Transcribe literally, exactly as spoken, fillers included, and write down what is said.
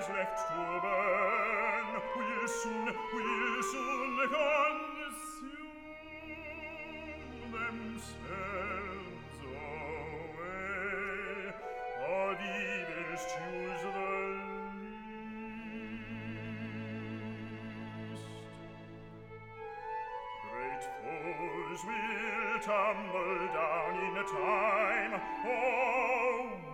fires left to burn will soon, will soon consume themselves away. Odd evils choose the least. Great foes will tumble down in time. Oh,